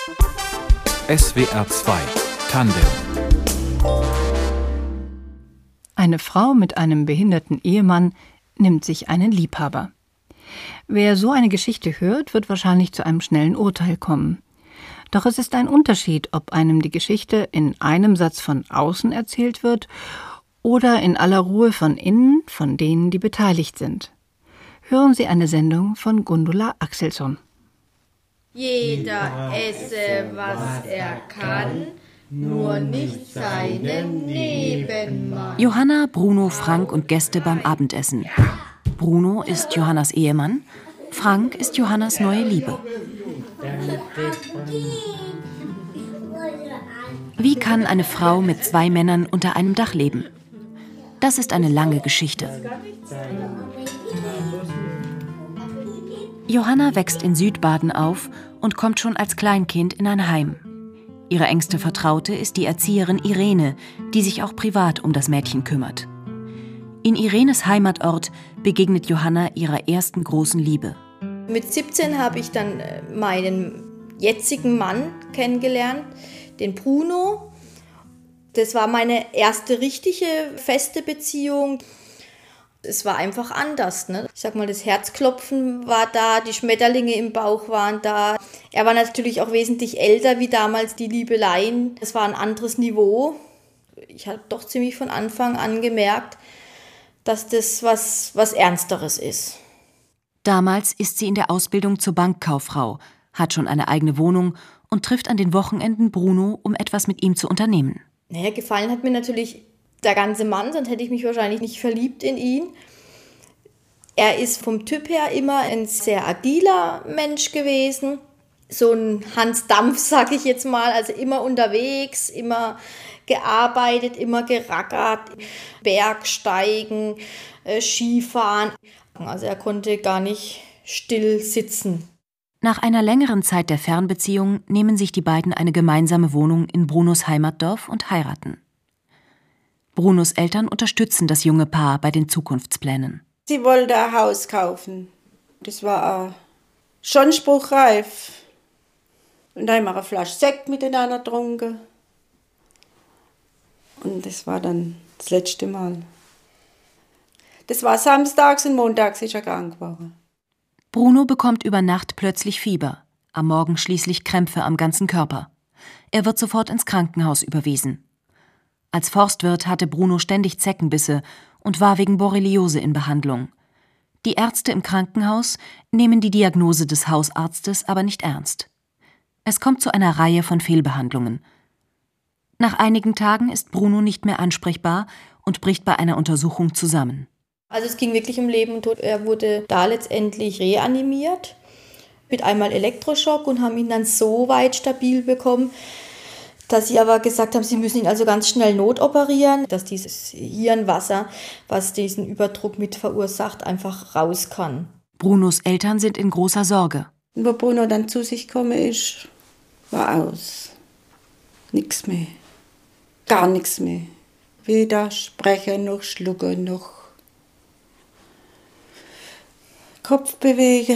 SWR 2 Tandem. Eine Frau mit einem behinderten Ehemann nimmt sich einen Liebhaber. Wer so eine Geschichte hört, wird wahrscheinlich zu einem schnellen Urteil kommen. Doch es ist ein Unterschied, ob einem die Geschichte in einem Satz von außen erzählt wird oder in aller Ruhe von innen, von denen, die beteiligt sind. Hören Sie eine Sendung von Gundula Axelsson. Jeder esse, was er kann, nur nicht seinen Nebenmann. Johanna, Bruno, Frank und Gäste beim Abendessen. Bruno ist Johannas Ehemann, Frank ist Johannas neue Liebe. Wie kann eine Frau mit 2 Männern unter einem Dach leben? Das ist eine lange Geschichte. Johanna wächst in Südbaden auf und kommt schon als Kleinkind in ein Heim. Ihre engste Vertraute ist die Erzieherin Irene, die sich auch privat um das Mädchen kümmert. In Irenes Heimatort begegnet Johanna ihrer ersten großen Liebe. Mit 17 habe ich dann meinen jetzigen Mann kennengelernt, den Bruno. Das war meine erste richtige, feste Beziehung. Es war einfach anders, ne? Ich sag mal, das Herzklopfen war da, die Schmetterlinge im Bauch waren da. Er war natürlich auch wesentlich älter wie damals die Liebeleien. Es war ein anderes Niveau. Ich habe doch ziemlich von Anfang an gemerkt, dass das was Ernsteres ist. Damals ist sie in der Ausbildung zur Bankkauffrau, hat schon eine eigene Wohnung und trifft an den Wochenenden Bruno, um etwas mit ihm zu unternehmen. Naja, gefallen hat mir natürlich der ganze Mann, sonst hätte ich mich wahrscheinlich nicht verliebt in ihn. Er ist vom Typ her immer ein sehr agiler Mensch gewesen. So ein Hans Dampf, sag ich jetzt mal, also immer unterwegs, immer gearbeitet, immer gerackert, Bergsteigen, Skifahren. Also er konnte gar nicht still sitzen. Nach einer längeren Zeit der Fernbeziehung nehmen sich die beiden eine gemeinsame Wohnung in Brunos Heimatdorf und heiraten. Brunos Eltern unterstützen das junge Paar bei den Zukunftsplänen. Sie wollte ein Haus kaufen. Das war schon spruchreif. Und da haben wir eine Flasche Sekt miteinander getrunken. Und das war dann das letzte Mal. Das war samstags und montags ist er krank geworden. Bruno bekommt über Nacht plötzlich Fieber, am Morgen schließlich Krämpfe am ganzen Körper. Er wird sofort ins Krankenhaus überwiesen. Als Forstwirt hatte Bruno ständig Zeckenbisse und war wegen Borreliose in Behandlung. Die Ärzte im Krankenhaus nehmen die Diagnose des Hausarztes aber nicht ernst. Es kommt zu einer Reihe von Fehlbehandlungen. Nach einigen Tagen ist Bruno nicht mehr ansprechbar und bricht bei einer Untersuchung zusammen. Also es ging wirklich um Leben und Tod. Er wurde da letztendlich reanimiert mit einmal Elektroschock und haben ihn dann so weit stabil bekommen, dass sie aber gesagt haben, sie müssen ihn also ganz schnell notoperieren, dass dieses Hirnwasser, was diesen Überdruck mit verursacht, einfach raus kann. Brunos Eltern sind in großer Sorge. Und wo Bruno dann zu sich gekommen ist, war aus. Nichts mehr. Gar nichts mehr. Weder sprechen noch schlucken noch Kopf bewegen.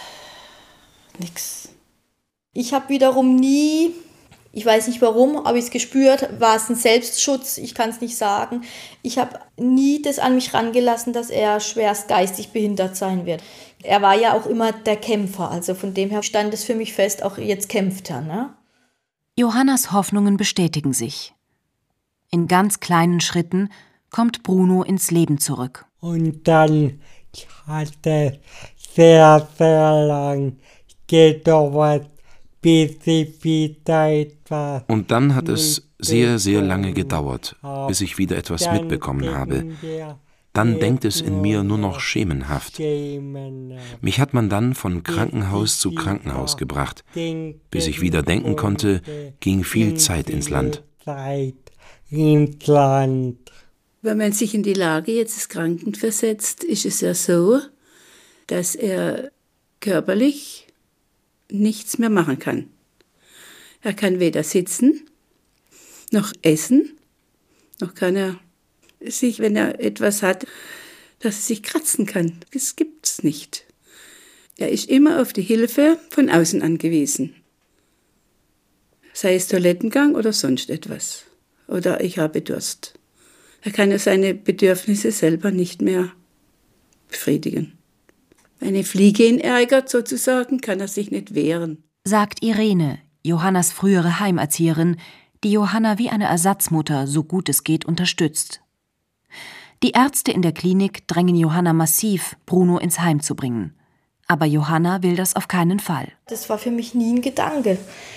Nix. Ich habe wiederum nie, ich weiß nicht warum, habe ich es gespürt, war es ein Selbstschutz, ich kann es nicht sagen. Ich habe nie das an mich rangelassen, dass er schwerst geistig behindert sein wird. Er war ja auch immer der Kämpfer, also von dem her stand es für mich fest, auch jetzt kämpft er, ne? Johannas Hoffnungen bestätigen sich. In ganz kleinen Schritten kommt Bruno ins Leben zurück. Und dann hat es sehr, sehr lang gedauert, bis ich wieder etwas. Und dann hat es sehr, sehr lange gedauert, bis ich wieder etwas mitbekommen habe. Dann denkt es in mir nur noch schemenhaft. Mich hat man dann von Krankenhaus zu Krankenhaus gebracht. Bis ich wieder denken konnte, ging viel Zeit ins Land. Wenn man sich in die Lage jetzt des Kranken versetzt, ist es ja so, dass er körperlich nichts mehr machen kann. Er kann weder sitzen, noch essen, noch kann er sich, wenn er etwas hat, dass er sich kratzen kann. Das gibt's nicht. Er ist immer auf die Hilfe von außen angewiesen. sei es Toilettengang oder sonst etwas. Oder ich habe Durst. Er kann ja seine Bedürfnisse selber nicht mehr befriedigen. Wenn eine Fliege ihn ärgert, sozusagen, kann er sich nicht wehren. Sagt Irene, Johannas frühere Heimerzieherin, die Johanna wie eine Ersatzmutter, so gut es geht, unterstützt. Die Ärzte in der Klinik drängen Johanna massiv, Bruno ins Heim zu bringen. Aber Johanna will das auf keinen Fall. Das war für mich nie ein Gedanke.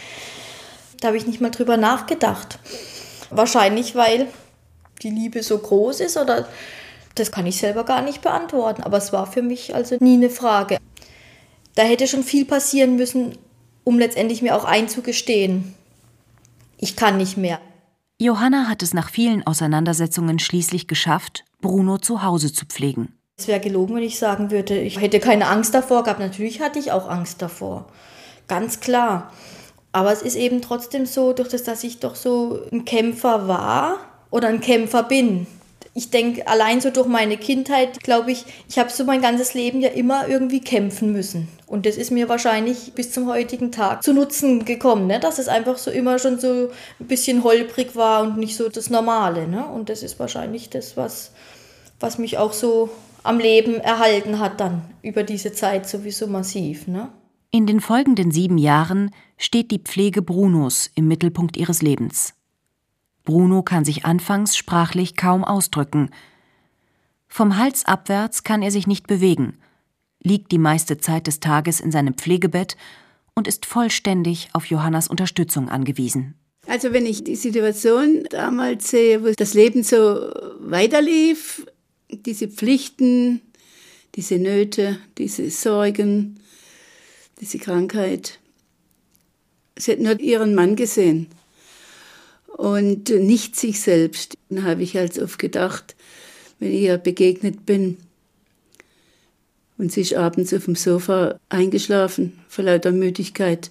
Da habe ich nicht mal drüber nachgedacht. Wahrscheinlich, weil die Liebe so groß ist, oder das kann ich selber gar nicht beantworten. Aber es war für mich also nie eine Frage. Da hätte schon viel passieren müssen, um letztendlich mir auch einzugestehen, ich kann nicht mehr. Johanna hat es nach vielen Auseinandersetzungen schließlich geschafft, Bruno zu Hause zu pflegen. Es wäre gelogen, wenn ich sagen würde, ich hätte keine Angst davor gehabt. Natürlich hatte ich auch Angst davor, ganz klar. Aber es ist eben trotzdem so, durch das, dass ich doch so ein Kämpfer war oder ein Kämpfer bin. Ich denke, allein so durch meine Kindheit, glaube ich, ich habe so mein ganzes Leben ja immer irgendwie kämpfen müssen. Und das ist mir wahrscheinlich bis zum heutigen Tag zu Nutzen gekommen, ne? Dass es einfach so immer schon so ein bisschen holprig war und nicht so das Normale. Ne? Und das ist wahrscheinlich das, was mich auch so am Leben erhalten hat dann über diese Zeit sowieso massiv. Ne? In den folgenden 7 Jahren steht die Pflege Brunos im Mittelpunkt ihres Lebens. Bruno kann sich anfangs sprachlich kaum ausdrücken. Vom Hals abwärts kann er sich nicht bewegen, liegt die meiste Zeit des Tages in seinem Pflegebett und ist vollständig auf Johannas Unterstützung angewiesen. Also wenn ich die Situation damals sehe, wo das Leben so weiterlief, diese Pflichten, diese Nöte, diese Sorgen, diese Krankheit, sie hat nur ihren Mann gesehen. Und nicht sich selbst. Dann habe ich halt oft gedacht, wenn ich ihr begegnet bin und sie ist abends auf dem Sofa eingeschlafen vor lauter Müdigkeit,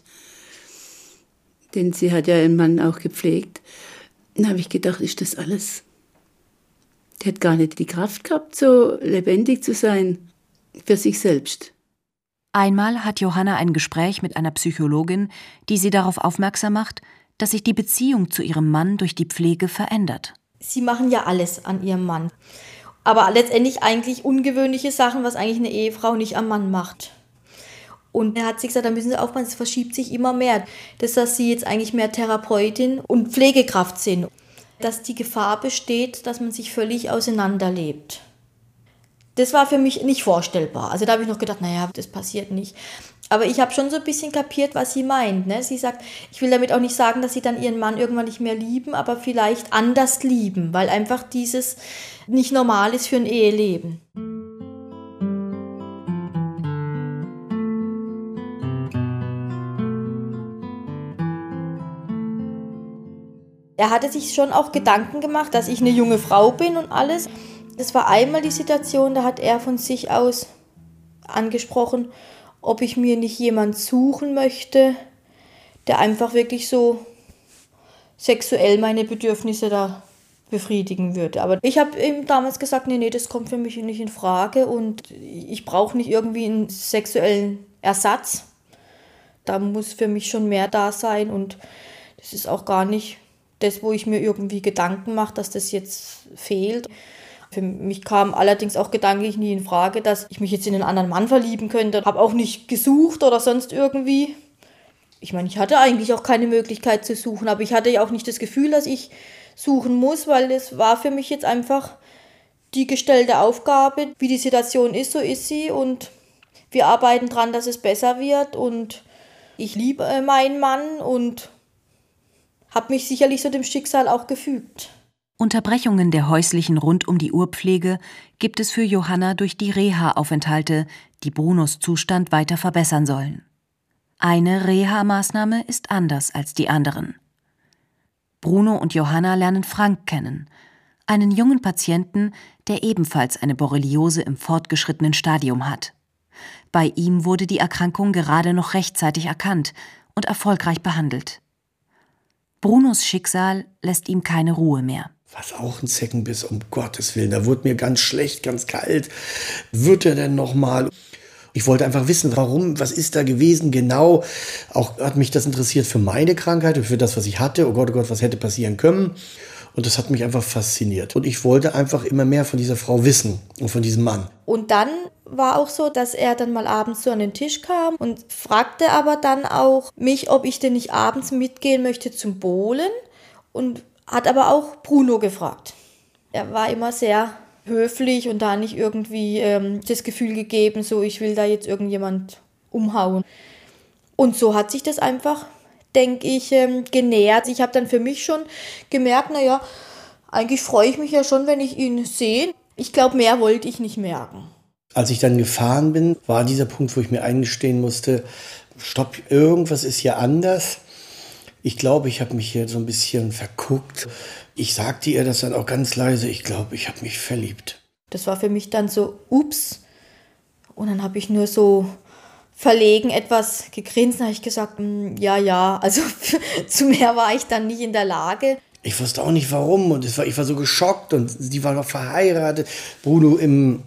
denn sie hat ja ihren Mann auch gepflegt, dann habe ich gedacht, ist das alles? Die hat gar nicht die Kraft gehabt, so lebendig zu sein für sich selbst. Einmal hat Johanna ein Gespräch mit einer Psychologin, die sie darauf aufmerksam macht, dass sich die Beziehung zu ihrem Mann durch die Pflege verändert. Sie machen ja alles an ihrem Mann. Aber letztendlich eigentlich ungewöhnliche Sachen, was eigentlich eine Ehefrau nicht am Mann macht. Und er hat sich gesagt, da müssen Sie aufpassen, es verschiebt sich immer mehr. Dass Sie jetzt eigentlich mehr Therapeutin und Pflegekraft sind. Dass die Gefahr besteht, dass man sich völlig auseinanderlebt. Das war für mich nicht vorstellbar. Also da habe ich noch gedacht, naja, das passiert nicht. Aber ich habe schon so ein bisschen kapiert, was sie meint. Ne? Sie sagt, ich will damit auch nicht sagen, dass sie dann ihren Mann irgendwann nicht mehr lieben, aber vielleicht anders lieben, weil einfach dieses nicht normal ist für ein Eheleben. Er hatte sich schon auch Gedanken gemacht, dass ich eine junge Frau bin und alles. Das war einmal die Situation, da hat er von sich aus angesprochen, ob ich mir nicht jemand suchen möchte, der einfach wirklich so sexuell meine Bedürfnisse da befriedigen würde. Aber ich habe ihm damals gesagt, nee, das kommt für mich nicht in Frage und ich brauche nicht irgendwie einen sexuellen Ersatz. Da muss für mich schon mehr da sein und das ist auch gar nicht das, wo ich mir irgendwie Gedanken mache, dass das jetzt fehlt. Für mich kam allerdings auch gedanklich nie in Frage, dass ich mich jetzt in einen anderen Mann verlieben könnte. Habe auch nicht gesucht oder sonst irgendwie. Ich meine, ich hatte eigentlich auch keine Möglichkeit zu suchen, aber ich hatte ja auch nicht das Gefühl, dass ich suchen muss, weil es war für mich jetzt einfach die gestellte Aufgabe. Wie die Situation ist, so ist sie und wir arbeiten dran, dass es besser wird und ich liebe meinen Mann und habe mich sicherlich so dem Schicksal auch gefügt. Unterbrechungen der häuslichen Rund-um-die-Uhr-Pflege gibt es für Johanna durch die Reha-Aufenthalte, die Brunos Zustand weiter verbessern sollen. Eine Reha-Maßnahme ist anders als die anderen. Bruno und Johanna lernen Frank kennen, einen jungen Patienten, der ebenfalls eine Borreliose im fortgeschrittenen Stadium hat. Bei ihm wurde die Erkrankung gerade noch rechtzeitig erkannt und erfolgreich behandelt. Brunos Schicksal lässt ihm keine Ruhe mehr. Was auch ein Zeckenbiss, um Gottes Willen. Da wurde mir ganz schlecht, ganz kalt. Wird er denn noch mal? Ich wollte einfach wissen, warum, was ist da gewesen genau. Auch hat mich das interessiert für meine Krankheit und für das, was ich hatte. Oh Gott, was hätte passieren können. Und das hat mich einfach fasziniert. Und ich wollte einfach immer mehr von dieser Frau wissen und von diesem Mann. Und dann war auch so, dass er dann mal abends so an den Tisch kam und fragte aber dann auch mich, ob ich denn nicht abends mitgehen möchte zum Bowlen. Und hat aber auch Bruno gefragt. Er war immer sehr höflich und da nicht irgendwie das Gefühl gegeben, so ich will da jetzt irgendjemand umhauen. Und so hat sich das einfach, denke ich, genähert. Ich habe dann für mich schon gemerkt, naja, eigentlich freue ich mich ja schon, wenn ich ihn sehe. Ich glaube, mehr wollte ich nicht merken. Als ich dann gefahren bin, war dieser Punkt, wo ich mir eingestehen musste, stopp, irgendwas ist hier anders. Ich glaube, ich habe mich hier so ein bisschen verguckt. Ich sagte ihr das dann auch ganz leise, ich glaube, ich habe mich verliebt. Das war für mich dann so, ups. Und dann habe ich nur so verlegen etwas gegrinst und habe ich gesagt, ja, also zu mehr war ich dann nicht in der Lage. Ich wusste auch nicht warum und ich war so geschockt und sie war noch verheiratet. Bruno im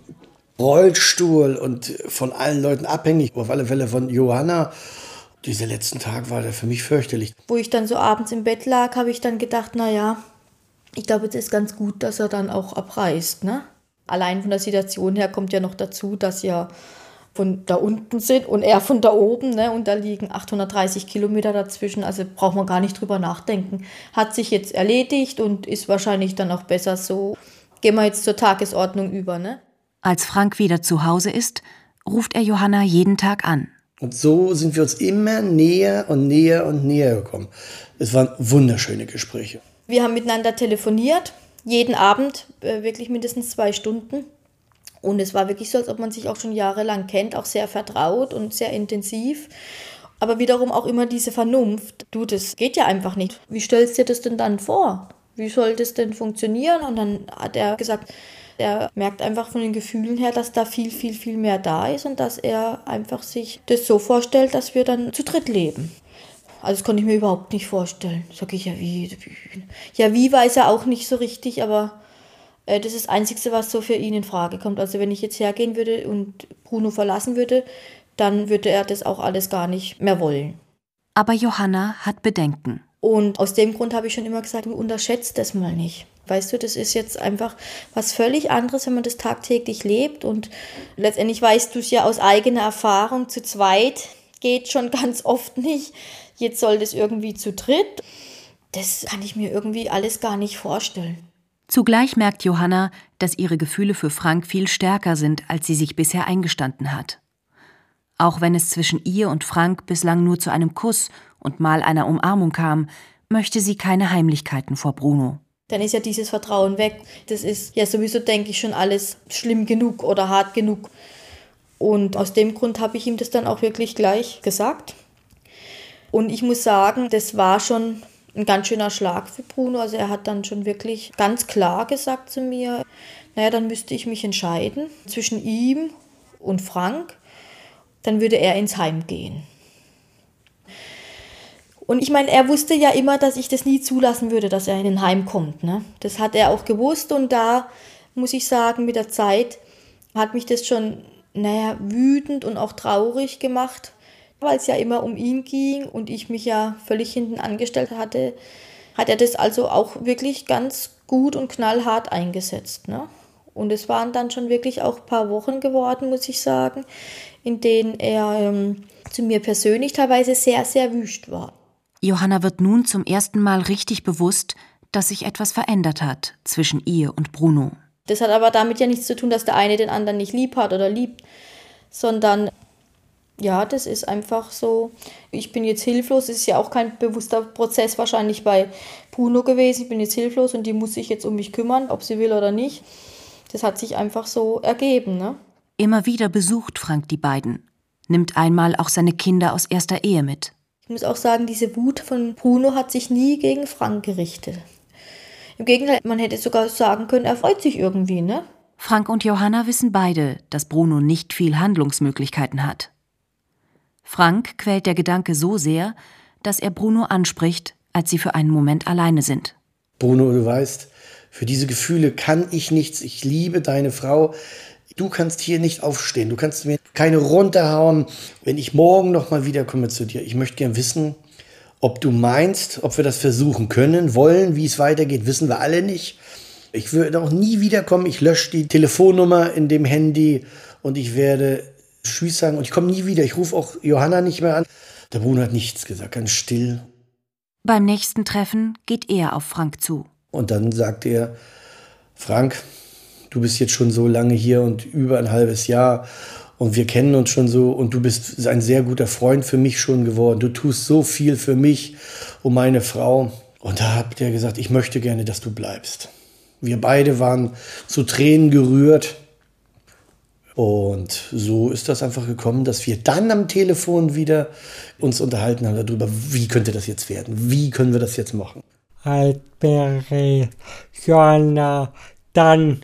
Rollstuhl und von allen Leuten abhängig, auf alle Fälle von Johanna. Dieser letzten Tag war der für mich fürchterlich. Wo ich dann so abends im Bett lag, habe ich dann gedacht, naja, ich glaube, es ist ganz gut, dass er dann auch abreist, ne? Allein von der Situation her kommt ja noch dazu, dass ja von da unten sind und er von da oben, ne? Und da liegen 830 Kilometer dazwischen, also braucht man gar nicht drüber nachdenken. Hat sich jetzt erledigt und ist wahrscheinlich dann auch besser so. Gehen wir jetzt zur Tagesordnung über, ne? Als Frank wieder zu Hause ist, ruft er Johanna jeden Tag an. Und so sind wir uns immer näher und näher und näher gekommen. Es waren wunderschöne Gespräche. Wir haben miteinander telefoniert, jeden Abend, wirklich mindestens 2 Stunden. Und es war wirklich so, als ob man sich auch schon jahrelang kennt, auch sehr vertraut und sehr intensiv. Aber wiederum auch immer diese Vernunft. Du, das geht ja einfach nicht. Wie stellst du dir das denn dann vor? Wie soll das denn funktionieren? Und dann hat er gesagt, er merkt einfach von den Gefühlen her, dass da viel, viel, viel mehr da ist und dass er einfach sich das so vorstellt, dass wir dann zu dritt leben. Also das konnte ich mir überhaupt nicht vorstellen. Sag ich, ja wie? Ja, wie weiß er auch nicht so richtig, aber das ist das Einzige, was so für ihn in Frage kommt. Also wenn ich jetzt hergehen würde und Bruno verlassen würde, dann würde er das auch alles gar nicht mehr wollen. Aber Johanna hat Bedenken. Und aus dem Grund habe ich schon immer gesagt, du unterschätzt das mal nicht. Weißt du, das ist jetzt einfach was völlig anderes, wenn man das tagtäglich lebt. Und letztendlich weißt du es ja aus eigener Erfahrung, zu zweit geht schon ganz oft nicht. Jetzt soll das irgendwie zu dritt. Das kann ich mir irgendwie alles gar nicht vorstellen. Zugleich merkt Johanna, dass ihre Gefühle für Frank viel stärker sind, als sie sich bisher eingestanden hat. Auch wenn es zwischen ihr und Frank bislang nur zu einem Kuss und mal einer Umarmung kam, möchte sie keine Heimlichkeiten vor Bruno. Dann ist ja dieses Vertrauen weg. Das ist ja sowieso, denke ich, schon alles schlimm genug oder hart genug. Und aus dem Grund habe ich ihm das dann auch wirklich gleich gesagt. Und ich muss sagen, das war schon ein ganz schöner Schlag für Bruno. Also er hat dann schon wirklich ganz klar gesagt zu mir, naja, dann müsste ich mich entscheiden zwischen ihm und Frank. Dann würde er ins Heim gehen. Und ich meine, er wusste ja immer, dass ich das nie zulassen würde, dass er in ein Heim kommt, ne? Das hat er auch gewusst und da muss ich sagen, mit der Zeit hat mich das schon, wütend und auch traurig gemacht, weil es ja immer um ihn ging und ich mich ja völlig hinten angestellt hatte, hat er das also auch wirklich ganz gut und knallhart eingesetzt, ne? Und es waren dann schon wirklich auch ein paar Wochen geworden, muss ich sagen, in denen er zu mir persönlich teilweise sehr, sehr wüst war. Johanna wird nun zum ersten Mal richtig bewusst, dass sich etwas verändert hat zwischen ihr und Bruno. Das hat aber damit ja nichts zu tun, dass der eine den anderen nicht lieb hat oder liebt, sondern ja, das ist einfach so, ich bin jetzt hilflos, es ist ja auch kein bewusster Prozess wahrscheinlich bei Bruno gewesen, ich bin jetzt hilflos und die muss sich jetzt um mich kümmern, ob sie will oder nicht. Das hat sich einfach so ergeben, ne? Immer wieder besucht Frank die beiden, nimmt einmal auch seine Kinder aus erster Ehe mit. Ich muss auch sagen, diese Wut von Bruno hat sich nie gegen Frank gerichtet. Im Gegenteil, man hätte sogar sagen können, er freut sich irgendwie, ne? Frank und Johanna wissen beide, dass Bruno nicht viel Handlungsmöglichkeiten hat. Frank quält der Gedanke so sehr, dass er Bruno anspricht, als sie für einen Moment alleine sind. Bruno, du weißt, für diese Gefühle kann ich nichts. Ich liebe deine Frau. Du kannst hier nicht aufstehen, du kannst mir keine runterhauen. Wenn ich morgen noch mal wiederkomme zu dir, ich möchte gern wissen, ob du meinst, ob wir das versuchen können, wollen, wie es weitergeht, wissen wir alle nicht. Ich würde auch nie wiederkommen, ich lösche die Telefonnummer in dem Handy und ich werde Tschüss sagen und ich komme nie wieder. Ich rufe auch Johanna nicht mehr an. Der Bruno hat nichts gesagt, ganz still. Beim nächsten Treffen geht er auf Frank zu. Und dann sagt er, Frank, du bist jetzt schon so lange hier und über ein halbes Jahr und wir kennen uns schon so und du bist ein sehr guter Freund für mich schon geworden. Du tust so viel für mich und meine Frau. Und da hat er gesagt, ich möchte gerne, dass du bleibst. Wir beide waren zu Tränen gerührt. Und so ist das einfach gekommen, dass wir dann am Telefon wieder uns unterhalten haben darüber, wie könnte das jetzt werden? Wie können wir das jetzt machen? Als wäre Johanna dann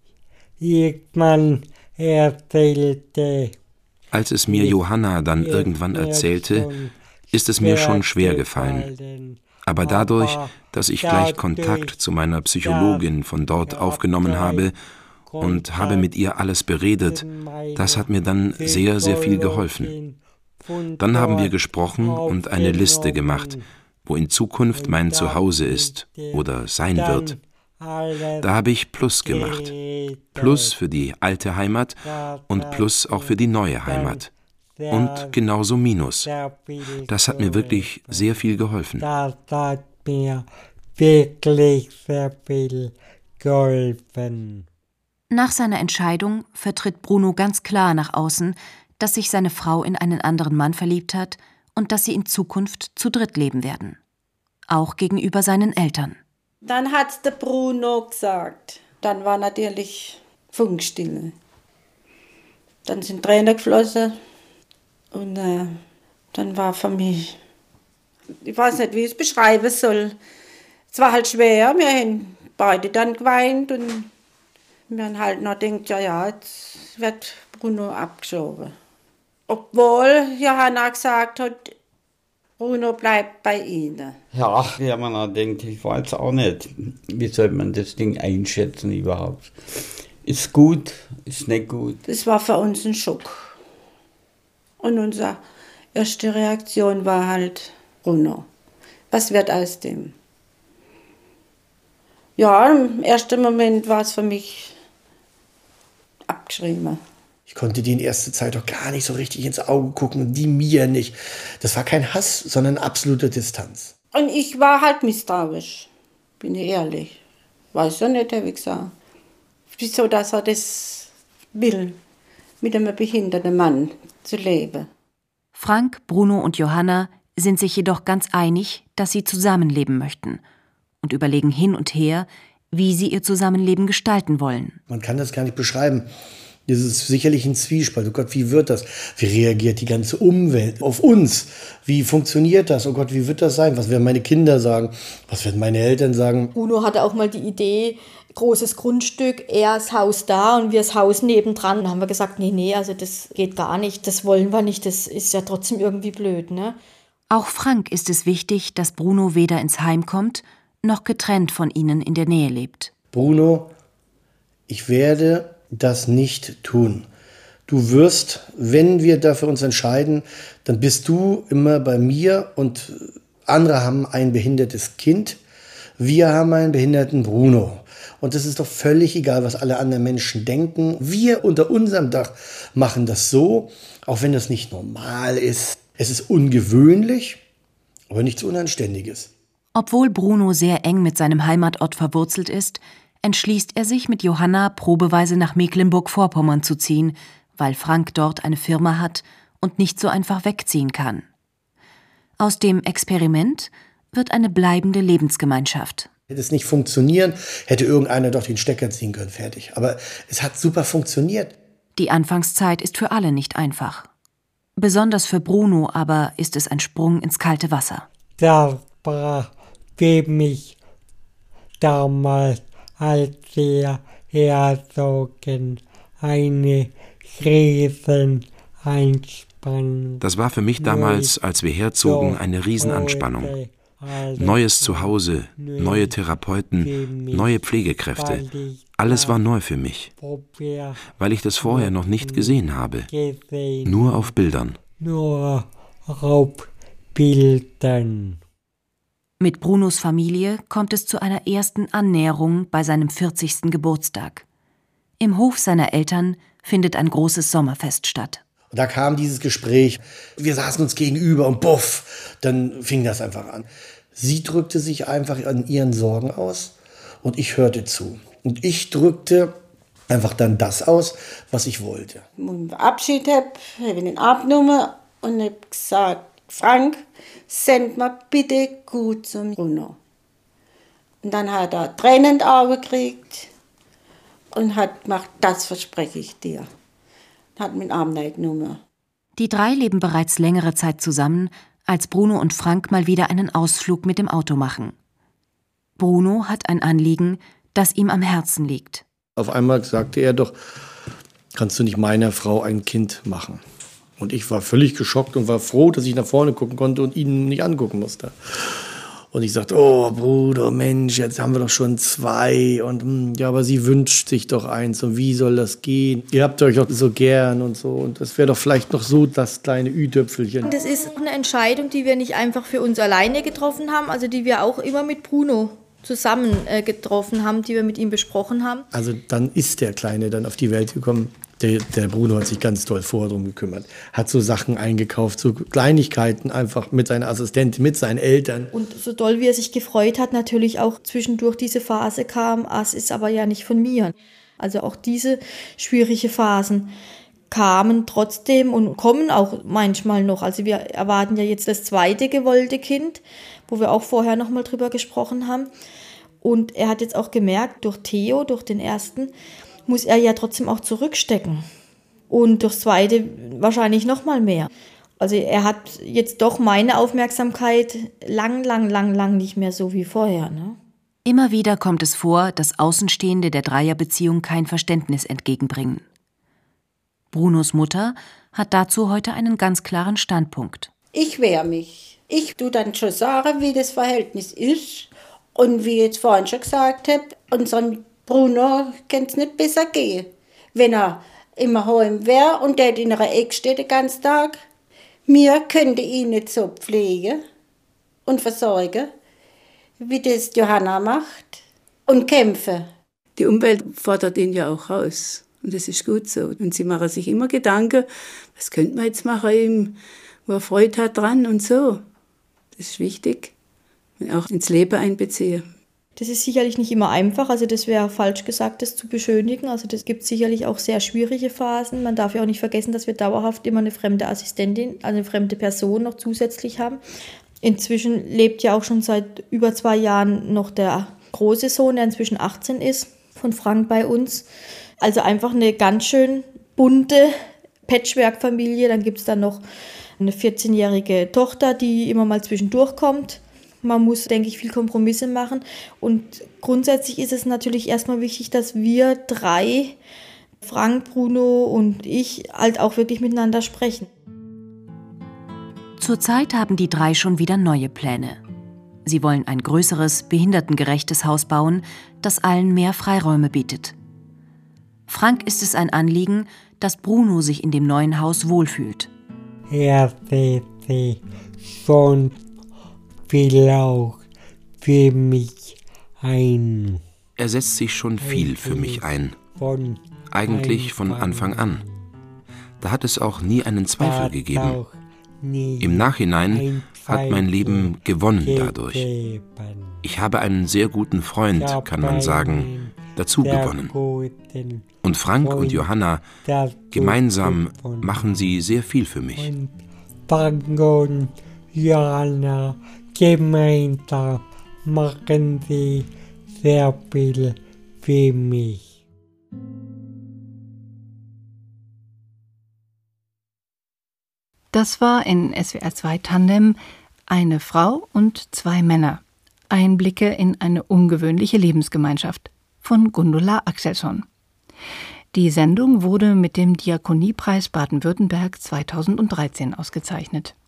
irgendwann erzählte. Als es mir Johanna dann irgendwann erzählte, ist es mir schon schwer gefallen. Aber dadurch, dass ich gleich Kontakt zu meiner Psychologin von dort aufgenommen habe und habe mit ihr alles beredet, das hat mir dann sehr, sehr viel geholfen. Dann haben wir gesprochen und eine Liste gemacht, wo in Zukunft mein Zuhause ist oder sein wird. Da habe ich Plus gemacht. Plus für die alte Heimat und Plus auch für die neue Heimat. Und genauso Minus. Das hat mir wirklich sehr viel geholfen. Das hat mir wirklich sehr viel geholfen. Nach seiner Entscheidung vertritt Bruno ganz klar nach außen, dass sich seine Frau in einen anderen Mann verliebt hat und dass sie in Zukunft zu dritt leben werden. Auch gegenüber seinen Eltern. Dann hat der Bruno gesagt. Dann war natürlich Funkstille. Dann sind Tränen geflossen. Und dann war für mich, ich weiß nicht, wie ich es beschreiben soll. Es war halt schwer, wir haben beide dann geweint und wir haben halt noch gedacht, ja, jetzt wird Bruno abgeschoben. Obwohl Johanna gesagt hat, Bruno bleibt bei Ihnen. Ja, wie man da denkt, ich weiß auch nicht, wie soll man das Ding einschätzen überhaupt. Ist gut, ist nicht gut. Das war für uns ein Schock. Und unsere erste Reaktion war halt, Bruno, was wird aus dem? Ja, im ersten Moment war es für mich abgeschrieben. Ich konnte die in erster Zeit auch gar nicht so richtig ins Auge gucken, die mir nicht. Das war kein Hass, sondern absolute Distanz. Und ich war halt misstrauisch, bin ich ehrlich. Weiß ja nicht, wie gesagt. Wieso, dass er das will, mit einem behinderten Mann zu leben. Frank, Bruno und Johanna sind sich jedoch ganz einig, dass sie zusammenleben möchten und überlegen hin und her, wie sie ihr Zusammenleben gestalten wollen. Man kann das gar nicht beschreiben. Das ist sicherlich ein Zwiespalt. Oh Gott, wie wird das? Wie reagiert die ganze Umwelt auf uns? Wie funktioniert das? Oh Gott, wie wird das sein? Was werden meine Kinder sagen? Was werden meine Eltern sagen? Bruno hatte auch mal die Idee, großes Grundstück, er das Haus da und wir das Haus nebendran. Da haben wir gesagt, nee, also das geht gar nicht, das wollen wir nicht, das ist ja trotzdem irgendwie blöd, ne? Auch Frank ist es wichtig, dass Bruno weder ins Heim kommt, noch getrennt von ihnen in der Nähe lebt. Bruno, ich werde das nicht tun. Du wirst, wenn wir dafür uns entscheiden, dann bist du immer bei mir und andere haben ein behindertes Kind. Wir haben einen behinderten Bruno. Und es ist doch völlig egal, was alle anderen Menschen denken. Wir unter unserem Dach machen das so, auch wenn das nicht normal ist. Es ist ungewöhnlich, aber nichts Unanständiges. Obwohl Bruno sehr eng mit seinem Heimatort verwurzelt ist, entschließt er sich, mit Johanna probeweise nach Mecklenburg-Vorpommern zu ziehen, weil Frank dort eine Firma hat und nicht so einfach wegziehen kann. Aus dem Experiment wird eine bleibende Lebensgemeinschaft. Hätte es nicht funktionieren, hätte irgendeiner doch den Stecker ziehen können, fertig. Aber es hat super funktioniert. Die Anfangszeit ist für alle nicht einfach. Besonders für Bruno aber ist es ein Sprung ins kalte Wasser. Das war für mich damals, als wir herzogen, eine Riesenanspannung. Das war für mich damals, als wir herzogen, eine Riesenanspannung. Neues Zuhause, neue Therapeuten, neue Pflegekräfte. Alles war neu für mich, weil ich das vorher noch nicht gesehen habe. Nur auf Bildern. Nur auf Bildern. Mit Brunos Familie kommt es zu einer ersten Annäherung bei seinem 40. Geburtstag. Im Hof seiner Eltern findet ein großes Sommerfest statt. Und da kam dieses Gespräch, wir saßen uns gegenüber und buff, dann fing das einfach an. Sie drückte sich einfach an ihren Sorgen aus und ich hörte zu. Und ich drückte einfach dann das aus, was ich wollte. Als ich Abschied habe ich ihn abgenommen und habe gesagt, Frank, send mal bitte gut zum Bruno. Und dann hat er Tränen in die Augen gekriegt und hat gemacht, das verspreche ich dir. Hat mit Arm genommen. Die drei leben bereits längere Zeit zusammen, als Bruno und Frank mal wieder einen Ausflug mit dem Auto machen. Bruno hat ein Anliegen, das ihm am Herzen liegt. Auf einmal sagte er doch, kannst du nicht meiner Frau ein Kind machen? Und ich war völlig geschockt und war froh, dass ich nach vorne gucken konnte und ihn nicht angucken musste. Und ich sagte, oh Bruder, Mensch, jetzt haben wir doch schon 2. Und ja, aber sie wünscht sich doch eins. Und wie soll das gehen? Ihr habt euch doch so gern und so. Und das wäre doch vielleicht noch so das kleine Ü-Töpfelchen. Das ist eine Entscheidung, die wir nicht einfach für uns alleine getroffen haben, also die wir auch immer mit Bruno zusammen getroffen haben, die wir mit ihm besprochen haben. Also dann ist der Kleine dann auf die Welt gekommen. Der Bruno hat sich ganz toll vorher drum gekümmert, hat so Sachen eingekauft, so Kleinigkeiten einfach mit seiner Assistentin, mit seinen Eltern. Und so doll, wie er sich gefreut hat, natürlich auch zwischendurch diese Phase kam, es ist aber ja nicht von mir. Also auch diese schwierige Phasen kamen trotzdem und kommen auch manchmal noch. Also wir erwarten ja jetzt das 2. gewollte Kind, wo wir auch vorher noch mal drüber gesprochen haben. Und er hat jetzt auch gemerkt, durch Theo, durch den ersten, muss er ja trotzdem auch zurückstecken. Und durchs 2. wahrscheinlich noch mal mehr. Also er hat jetzt doch meine Aufmerksamkeit lang nicht mehr so wie vorher. Ne? Immer wieder kommt es vor, dass Außenstehende der Dreierbeziehung kein Verständnis entgegenbringen. Brunos Mutter hat dazu heute einen ganz klaren Standpunkt. Ich wehre mich. Ich tue dann schon sagen, wie das Verhältnis ist. Und wie ich jetzt vorhin schon gesagt habe, unserem Bruno kann es nicht besser gehen. Wenn er immer heim wäre und der in einer Ecke steht den ganzen Tag, wir könnten ihn nicht so pflegen und versorgen, wie das Johanna macht und kämpfen. Die Umwelt fordert ihn ja auch raus. Und das ist gut so. Und sie machen sich immer Gedanken, was könnte man jetzt machen, wo er Freude hat dran und so. Das ist wichtig. Und auch ins Leben einbeziehen. Das ist sicherlich nicht immer einfach, also das wäre falsch gesagt, das zu beschönigen. Also das gibt sicherlich auch sehr schwierige Phasen. Man darf ja auch nicht vergessen, dass wir dauerhaft immer eine fremde Assistentin, also eine fremde Person noch zusätzlich haben. Inzwischen lebt ja auch schon seit über 2 Jahren noch der große Sohn, der inzwischen 18 ist, von Frank bei uns. Also einfach eine ganz schön bunte Patchwork-Familie. Dann gibt es dann noch eine 14-jährige Tochter, die immer mal zwischendurch kommt. Man muss, denke ich, viel Kompromisse machen. Und grundsätzlich ist es natürlich erstmal wichtig, dass wir 3, Frank, Bruno und ich, halt auch wirklich miteinander sprechen. Zurzeit haben die 3 schon wieder neue Pläne. Sie wollen ein größeres, behindertengerechtes Haus bauen, das allen mehr Freiräume bietet. Frank ist es ein Anliegen, dass Bruno sich in dem neuen Haus wohlfühlt. Er setzt sich schon viel auch für mich ein. Er setzt sich schon viel für mich ein. Eigentlich von Anfang an. Da hat es auch nie einen Zweifel gegeben. Im Nachhinein hat mein Leben gewonnen dadurch. Ich habe einen sehr guten Freund, kann man sagen, dazu gewonnen. Und Frank und Johanna, gemeinsam machen sie sehr viel für mich. Frank und Johanna, gemeinsam machen sie sehr viel für mich. Das war in SWR 2 Tandem Eine Frau und 2 Männer. Einblicke in eine ungewöhnliche Lebensgemeinschaft von Gundula Axelsson. Die Sendung wurde mit dem Diakoniepreis Baden-Württemberg 2013 ausgezeichnet.